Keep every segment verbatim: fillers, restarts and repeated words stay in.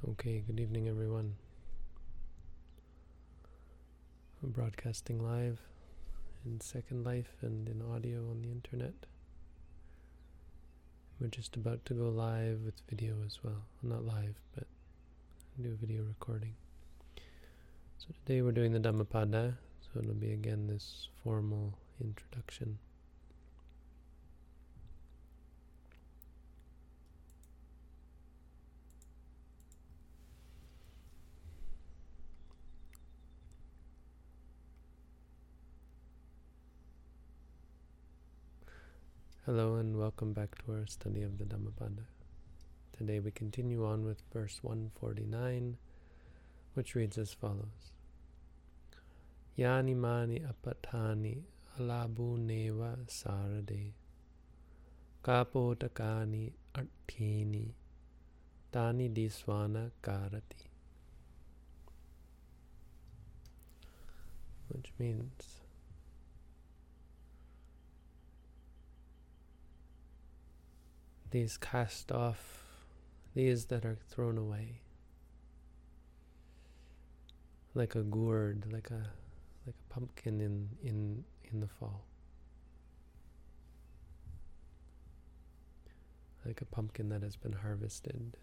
Okay, good evening everyone. I'm broadcasting live in Second Life and in audio on the internet. We're just about to go live with video as well. Well, not live, but do video recording. So today we're doing the Dhammapada, so it'll be again this formal introduction. Hello and welcome back to our study of the Dhammapada. Today we continue on with verse one forty-nine, which reads as follows. Yani mani apatani alabu neva sarade kapotakani artini tani diswana karati. Which means these cast off, these that are thrown away, like a gourd, like a like a pumpkin in in in the fall, like a pumpkin that has been harvested.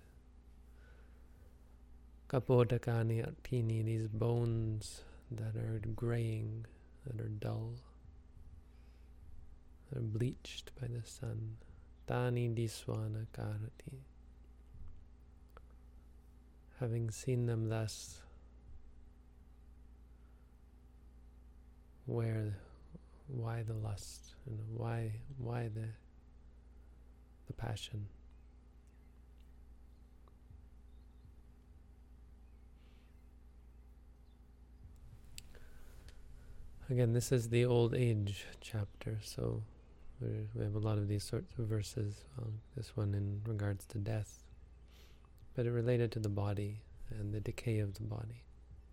Kapodakani artini, these bones that are graying, that are dull, that are bleached by the sun. Tani diswana karati. Having seen them thus, where, why the lust, and why, why the, the passion? Again, this is the old age chapter, so we have a lot of these sorts of verses. Um, this one in regards to death, but it related to the body and the decay of the body.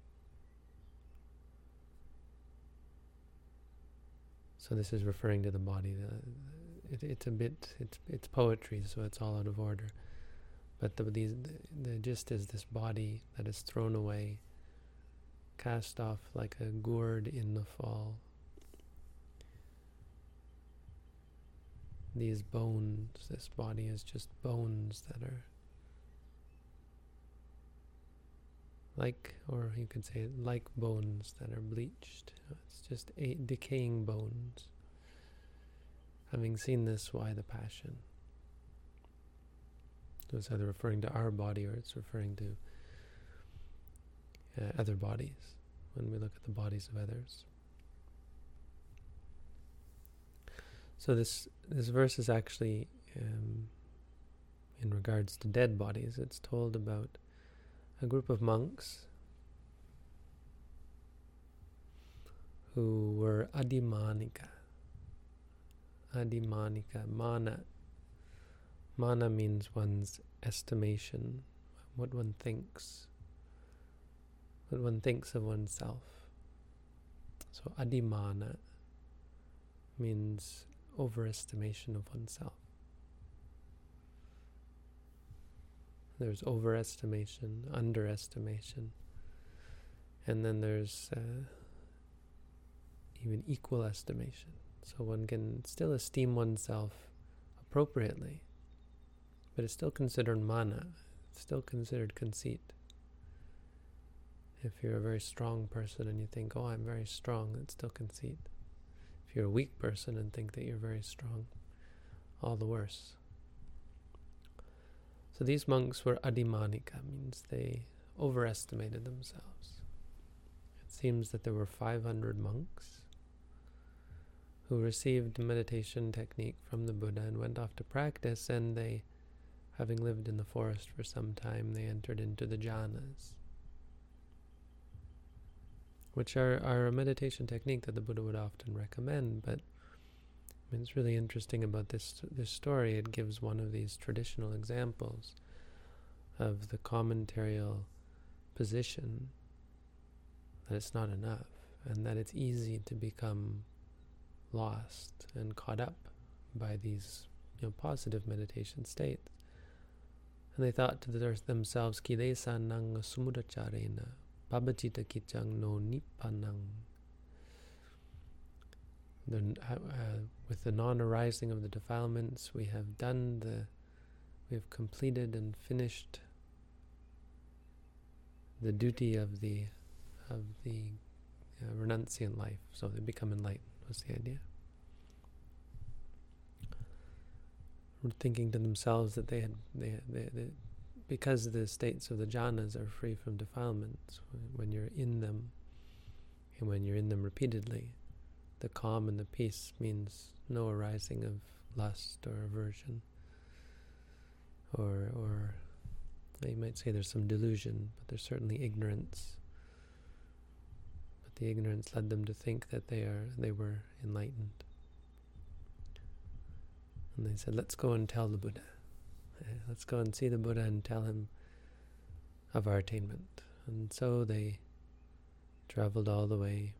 So this is referring to the body. The, it, it's a bit, it's it's poetry, so it's all out of order. But the, these, the, the gist is this body that is thrown away, cast off like a gourd in the fall. These bones, this body is just bones that are like, or you could say like bones that are bleached. It's just a decaying bones. Having seen this, why the passion? So it's either referring to our body or it's referring to uh, other bodies when we look at the bodies of others. So this this verse is actually um, in regards to dead bodies. It's told about a group of monks who were adimanika. Adimanika, mana. Mana means one's estimation, what one thinks, what one thinks of oneself. So adimana means overestimation of oneself. There's overestimation, underestimation, and then there's uh, even equal estimation. So one can still esteem oneself appropriately, but it's still considered mana, it's still considered conceit. If you're a very strong person and you think, oh, I'm very strong, that's still conceit. If you're a weak person and think that you're very strong, all the worse. So these monks were adimanika, means they overestimated themselves. It seems that there were five hundred monks who received meditation technique from the Buddha and went off to practice, and they, having lived in the forest for some time, they entered into the jhanas, which are, are a meditation technique that the Buddha would often recommend. But I mean, it's really interesting about this this story. It gives one of these traditional examples of the commentarial position that it's not enough, and that it's easy to become lost and caught up by these, you know, positive meditation states. And they thought to their, themselves, Kilesa nang samudacharena, pabachita kichang no nippanang. The, uh, with the non-arising of the defilements, we have done the, we have completed and finished the duty of the, of the uh, renunciant life. So they become enlightened. Was the idea? Thinking to themselves that they had, they, they, they, because the states of the jhanas are free from defilements, when you're in them, and when you're in them repeatedly, the calm and the peace means no arising of lust or aversion, or, or you might say there's some delusion, but there's certainly ignorance. But the ignorance led them to think that they are, they were enlightened. And they said, let's go and tell the Buddha. Let's go and see the Buddha and tell him of our attainment. And so they traveled all the way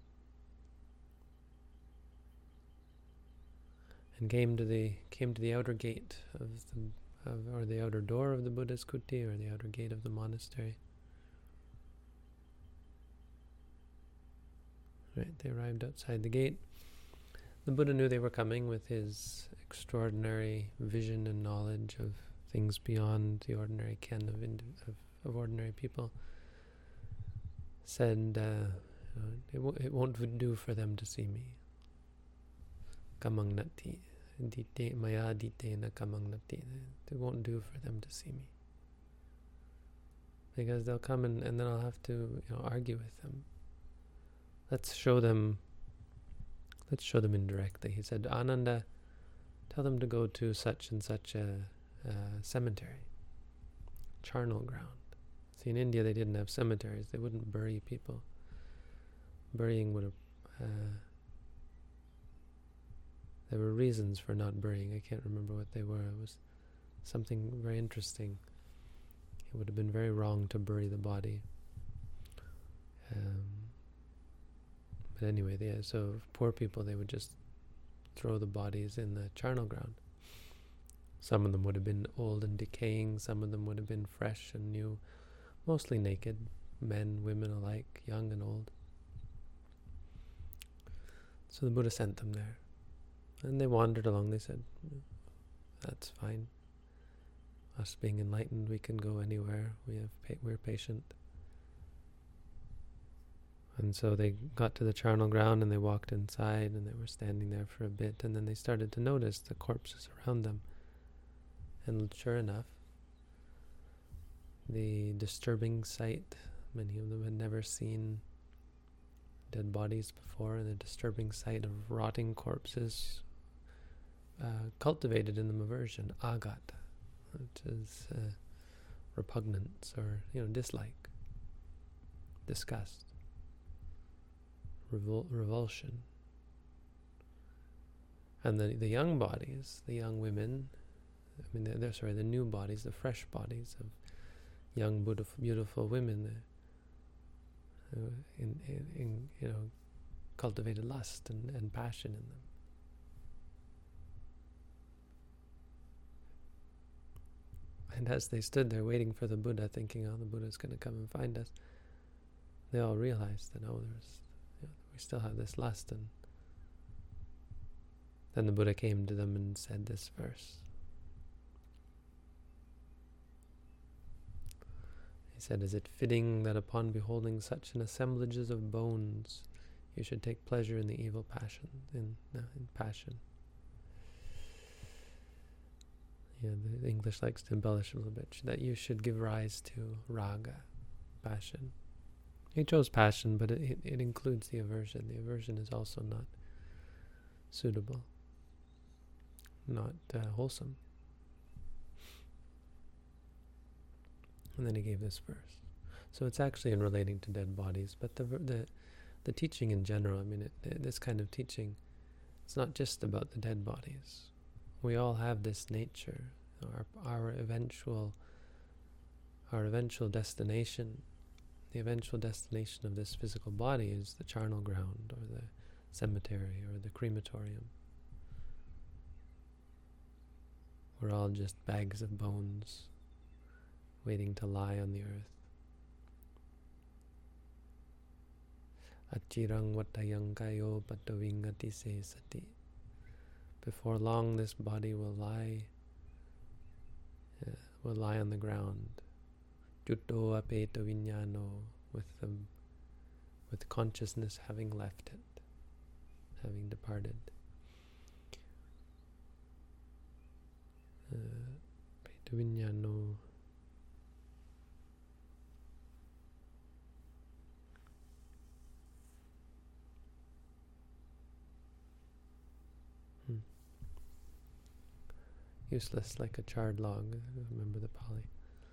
and came to the came to the outer gate of the, of, or the outer door of the Buddha's kuti, or the outer gate of the monastery. Right, they arrived outside the gate. The Buddha knew they were coming with his extraordinary vision and knowledge of things beyond the ordinary ken of, of, of ordinary people. Said, uh, it, w it won't do for them to see me. Kamang nati. Dite maya dite na kamang nati. It won't do for them to see me. Because they'll come and, and then I'll have to, you know, argue with them. Let's show them, let's show them indirectly. He said, Ananda, tell them to go to such and such a, a cemetery, charnel ground. See, in India they didn't have cemeteries. They wouldn't bury people. Burying would have, uh, there were reasons for not burying. I can't remember what they were. It was something very interesting. It would have been very wrong to bury the body. Um, but anyway, yeah, so poor people, they would just throw the bodies in the charnel ground. Some of them would have been old and decaying. Some of them would have been fresh and new. Mostly naked, men, women alike, young and old. So the Buddha sent them there. And they wandered along. They said, that's fine. Us being enlightened, we can go anywhere. We have pa we're patient. And so they got to the charnel ground and they walked inside and they were standing there for a bit, and then they started to notice the corpses around them. And sure enough, the disturbing sight, many of them had never seen dead bodies before, and the disturbing sight of rotting corpses uh, cultivated in them aversion, agata, which is uh, repugnance or, you know, dislike, disgust, revol revulsion. And the, the young bodies, the young women, I mean, they're, they're sorry, the new bodies, the fresh bodies of young, beautiful, beautiful women, uh, in, in, in, you know, cultivated lust and, and passion in them. And as they stood there waiting for the Buddha, thinking, oh, the Buddha's going to come and find us, they all realized that, oh, there's, you know, we still have this lust. And then the Buddha came to them and said this verse. He said, is it fitting that upon beholding such an assemblages of bones, you should take pleasure in the evil passion, in, uh, in passion? Yeah, the English likes to embellish a little bit. That you should give rise to raga, passion. He chose passion, but it, it, it includes the aversion. The aversion is also not suitable, not uh, wholesome. And then he gave this verse. So it's actually in relating to dead bodies, but the the the teaching in general, I mean, it, this kind of teaching, it's not just about the dead bodies. We all have this nature. Our our eventual our eventual destination, the eventual destination of this physical body is the charnel ground or the cemetery or the crematorium. We're all just bags of bones waiting to lie on the earth. Achirang vatayang kayo patavingati se sati. Before long, this body will lie, uh, will lie on the ground. Jutto apeta vinyano, with the, with consciousness having left it, having departed. Apeta vinyano. Useless like a charred log. Remember the Pali.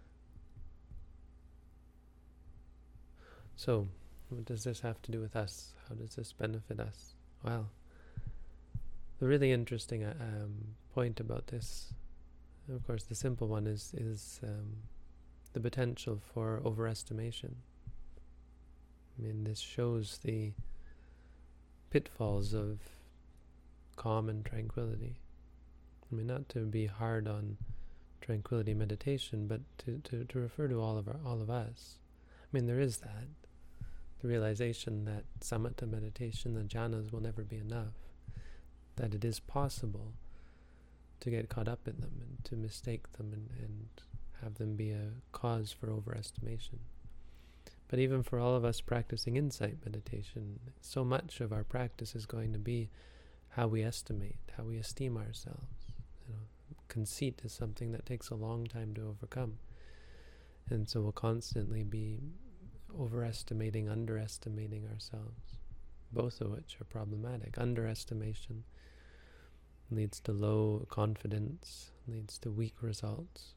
So, what does this have to do with us? How does this benefit us? Well, the really interesting uh, um, point about this, of course, the simple one is is um, the potential for overestimation. I mean, this shows the pitfalls of calm and tranquility. I mean, not to be hard on tranquility meditation, but to, to, to refer to all of our, all of us. I mean, there is that. The realization that samatha meditation, the jhanas, will never be enough. That it is possible to get caught up in them and to mistake them and, and have them be a cause for overestimation. But even for all of us practicing insight meditation, so much of our practice is going to be how we estimate, how we esteem ourselves. You know, conceit is something that takes a long time to overcome. And so we'll constantly be overestimating, underestimating ourselves, both of which are problematic. Underestimation leads to low confidence, leads to weak results.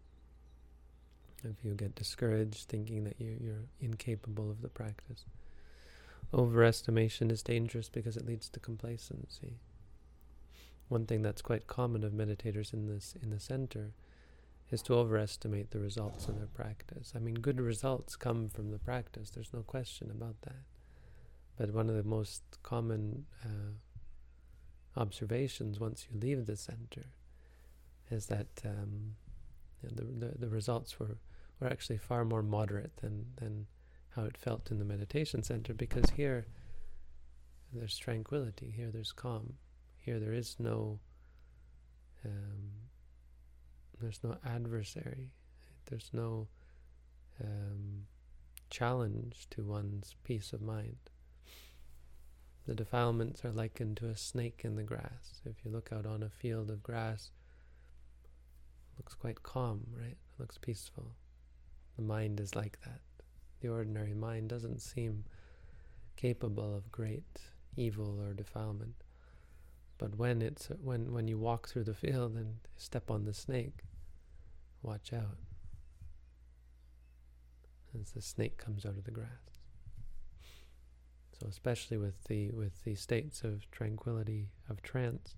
If you get discouraged thinking that you, you're incapable of the practice. Overestimation is dangerous because it leads to complacency. One thing that's quite common of meditators in this in the center is to overestimate the results in their practice. I mean, good results come from the practice, there's no question about that. But one of the most common uh, observations once you leave the center is that um, you know, the, the the results were, were actually far more moderate than, than how it felt in the meditation center, because here there's tranquility, here there's calm, here there is no um, there's no adversary, there's no um, challenge to one's peace of mind. The defilements are likened to a snake in the grass. If you look out on a field of grass, it looks quite calm, right? It looks peaceful. The mind is like that. The ordinary mind doesn't seem capable of great evil or defilement. But when it's when when you walk through the field and step on the snake, watch out, as the snake comes out of the grass. So especially with the with the states of tranquility, of trance,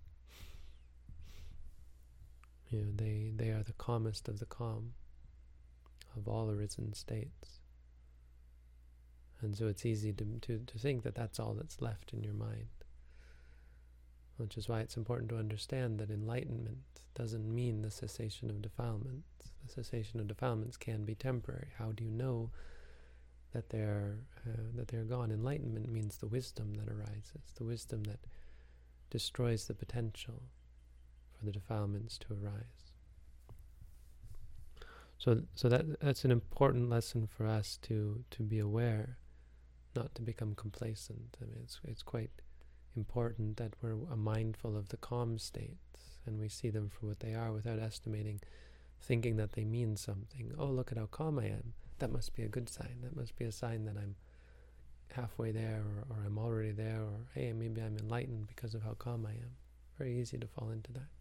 you know, they they are the calmest of the calm, of all arisen states. And so it's easy to, to, to think that that's all that's left in your mind. Which is why it's important to understand that enlightenment doesn't mean the cessation of defilements. The cessation of defilements can be temporary. How do you know that they're, uh, that they're gone? Enlightenment means the wisdom that arises, the wisdom that destroys the potential for the defilements to arise. So, so that that's an important lesson for us to, to be aware, not to become complacent. I mean, it's it's quite important that we're mindful of the calm states and we see them for what they are without estimating, thinking that they mean something. Oh, look at how calm I am. That must be a good sign. That must be a sign that I'm halfway there, or, or I'm already there, or hey, maybe I'm enlightened because of how calm I am. Very easy to fall into that.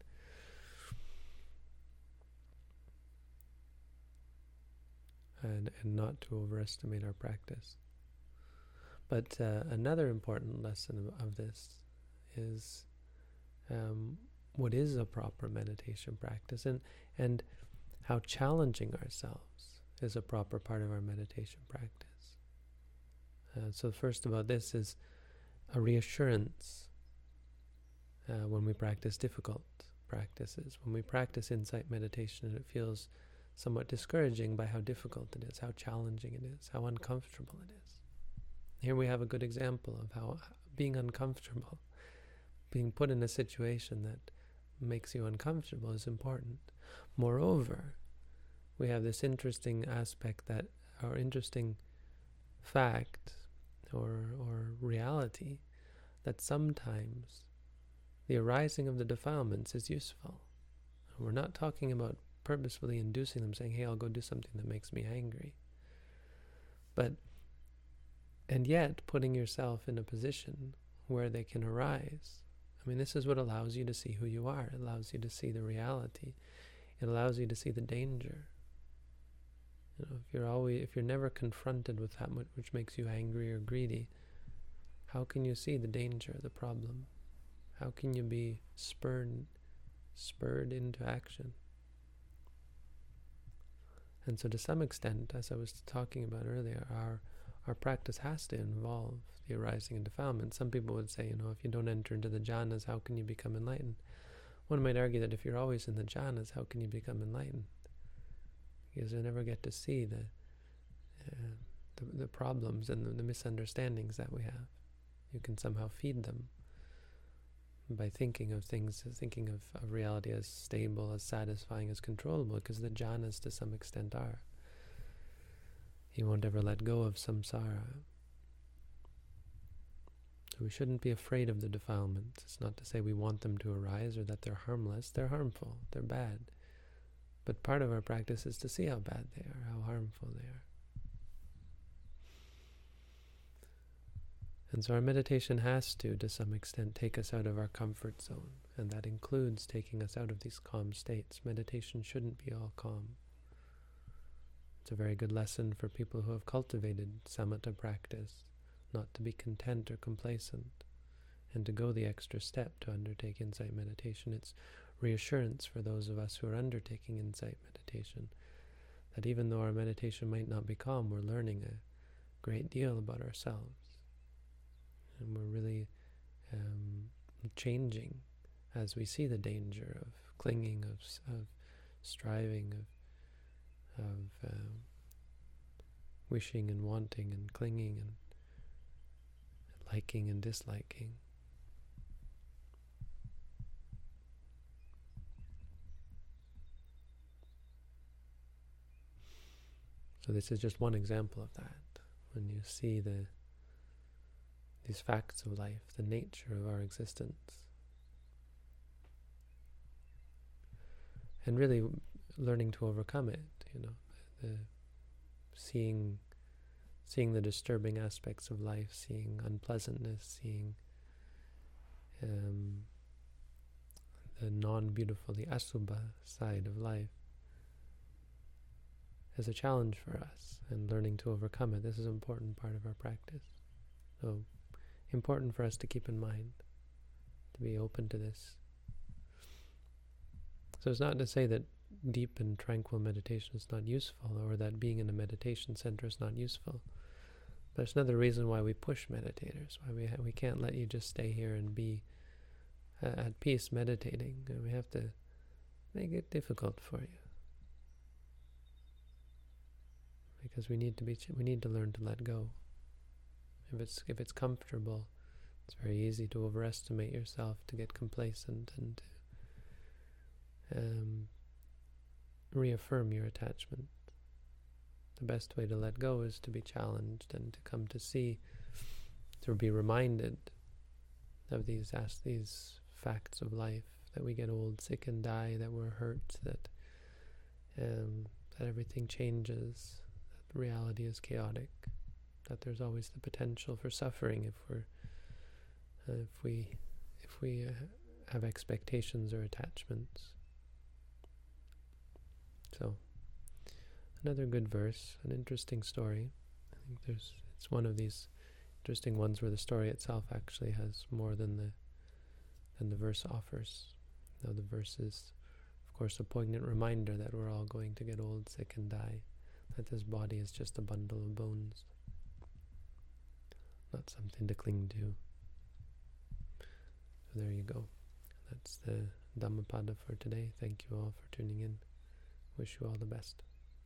And, and not to overestimate our practice. But uh, another important lesson of, of this is um, what is a proper meditation practice, and, and how challenging ourselves is a proper part of our meditation practice. Uh, so first about this is a reassurance uh, when we practice difficult practices. When we practice insight meditation and it feels somewhat discouraging by how difficult it is, how challenging it is, how uncomfortable it is. Here we have a good example of how being uncomfortable, being put in a situation that makes you uncomfortable is important. Moreover, we have this interesting aspect that, or interesting fact or, or reality, that sometimes the arising of the defilements is useful. We're not talking about purposefully inducing them, saying, hey, I'll go do something that makes me angry. But, and yet, putting yourself in a position where they can arise. I mean, this is what allows you to see who you are. It allows you to see the reality. It allows you to see the danger. You know, if you're always, if you're never confronted with that which makes you angry or greedy, how can you see the danger, the problem? How can you be spurred, spurred into action? And so to some extent, as I was talking about earlier, our our practice has to involve the arising and defilement. Some people would say, you know, if you don't enter into the jhanas, how can you become enlightened? One might argue that if you're always in the jhanas, how can you become enlightened? Because you never get to see the uh, the, the problems and the, the misunderstandings that we have. You can somehow feed them by thinking of things, thinking of, of reality as stable, as satisfying, as controllable, because the jhanas to some extent are. You won't ever let go of samsara. So we shouldn't be afraid of the defilements. It's not to say we want them to arise or that they're harmless. They're harmful. They're bad. But part of our practice is to see how bad they are, how harmful they are. And so our meditation has to, to some extent, take us out of our comfort zone. And that includes taking us out of these calm states. Meditation shouldn't be all calm. It's a very good lesson for people who have cultivated samatha practice, not to be content or complacent, and to go the extra step to undertake insight meditation. It's reassurance for those of us who are undertaking insight meditation, that even though our meditation might not be calm, we're learning a great deal about ourselves. And we're really um, changing as we see the danger of clinging, of, of striving, of of um, wishing and wanting and clinging and liking and disliking. So this is just one example of that. When you see the these facts of life, the nature of our existence, and really learning to overcome it. You know, the seeing, seeing the disturbing aspects of life, seeing unpleasantness, seeing um, the non-beautiful, the asubha side of life, as a challenge for us, and learning to overcome it. This is an important part of our practice. So, important for us to keep in mind, to be open to this. So it's not to say that deep and tranquil meditation is not useful, or that being in a meditation center is not useful. But it's another reason why we push meditators, why we ha- we can't let you just stay here and be uh, at peace meditating. And we have to make it difficult for you, because we need to be ch- we need to learn to let go. If it's if it's comfortable, it's very easy to overestimate yourself, to get complacent, and to um, reaffirm your attachment. The best way to let go is to be challenged and to come to see, to be reminded of these as these facts of life, that we get old, sick, and die, that we're hurt, that um, that everything changes, that reality is chaotic, that there's always the potential for suffering if we're uh, if we if we uh, have expectations or attachments. So, another good verse, an interesting story. I think there's it's one of these interesting ones where the story itself actually has more than the than the verse offers. Though the verse is, of course, a poignant reminder that we're all going to get old, sick, and die. That this body is just a bundle of bones, not something to cling to. So there you go. That's the Dhammapada for today. Thank you all for tuning in. Wish you all the best.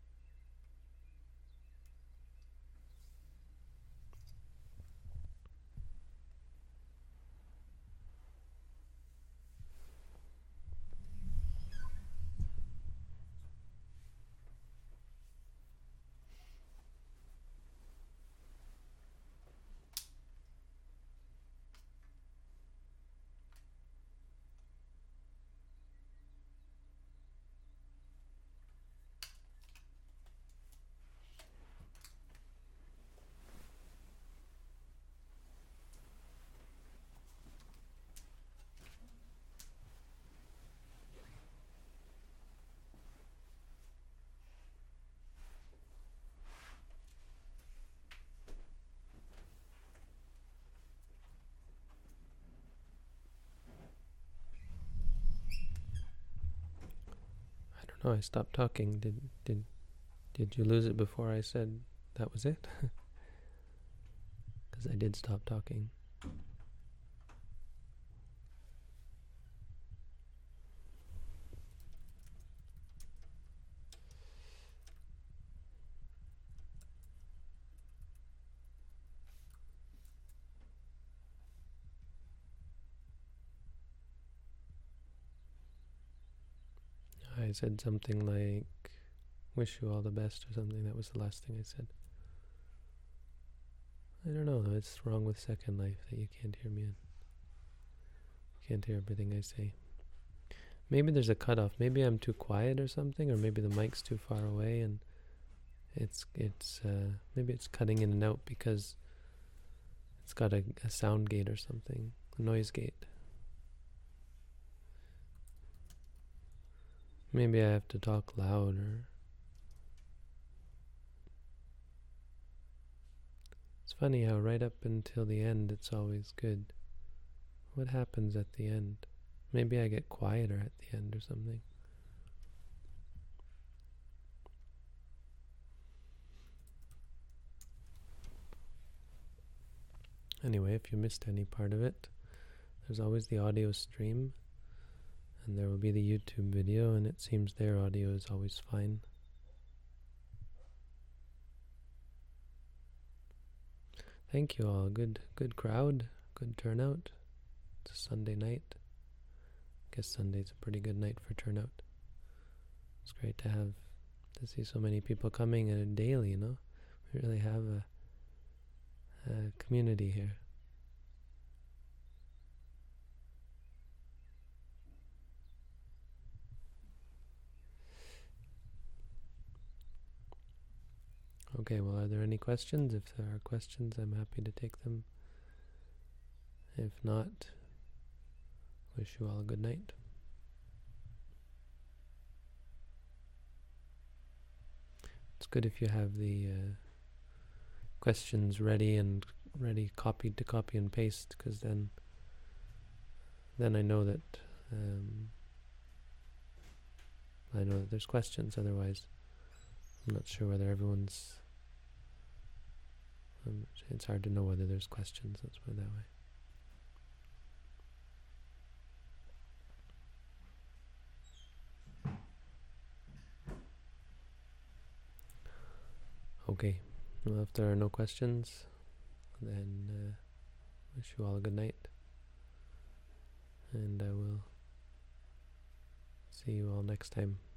No, I stopped talking. Did did did you lose it before I said that was it? Because I did stop talking. I said something like, wish you all the best or something. That was the last thing I said. I don't know, it's wrong with Second Life that you can't hear me in. You can't hear everything I say. Maybe there's a cutoff. Maybe I'm too quiet or something, or maybe the mic's too far away and it's, it's uh, maybe it's cutting in and out because it's got a, a sound gate or something, a noise gate. Maybe I have to talk louder. It's funny how right up until the end it's always good. What happens at the end? Maybe I get quieter at the end or something. Anyway, if you missed any part of it, there's always the audio stream. And there will be the YouTube video, and it seems their audio is always fine. Thank you all. Good good crowd, good turnout. It's a Sunday night. I guess Sunday's a pretty good night for turnout. It's great to have, to see so many people coming uh, daily, you know. We really have a, a community here. Okay, well, are there any questions? If there are questions, I'm happy to take them. If not, wish you all a good night. It's good if you have the uh, questions ready and ready copied to copy and paste, because then then I know that um, I know that there's questions. Otherwise, I'm not sure whether everyone's. Um, it's hard to know whether there's questions. Let's put it that way. Okay. Well, if there are no questions, then uh, wish you all a good night, and I will see you all next time.